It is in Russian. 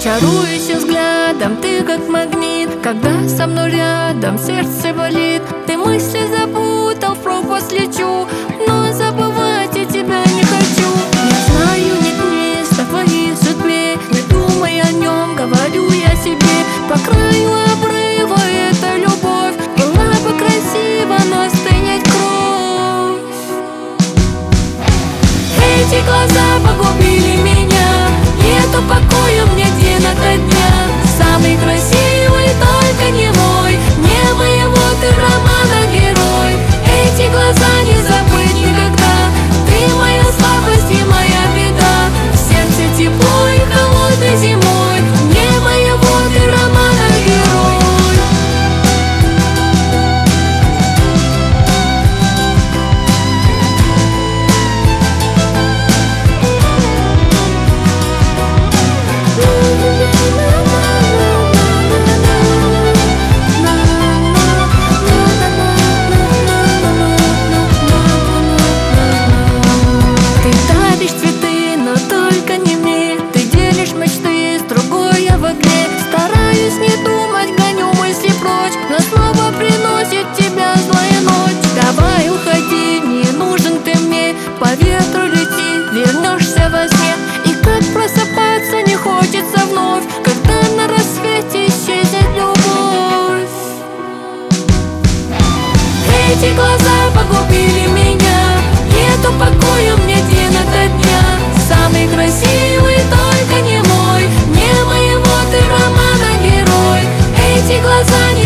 Чаруюсь взглядом, ты как магнит. Когда со мной рядом, сердце болит. Ты мысли запутал, в пропасть лечу, но забывать я тебя не хочу. Я знаю, нет места в твоей судьбе, не думай о нем, говорю я себе. По краю обрыва эта любовь была бы красива, но стынет кровь. Эти глаза погубили меня, нету покоя мне день ото дня. Самый красивый, только не мой, не моего ты романа герой. Эти глаза не забыть никогда, ты моя слабость и моя беда. В сердце тепло и холодной зимой, не моего ты романа герой. По ветру лети, вернешься во сне. И как просыпаться не хочется вновь, когда на рассвете исчезнет любовь. Эти глаза погубили меня, нету покоя мне день ото дня. Самый красивый, только не мой, не моего ты романа герой. Эти глаза не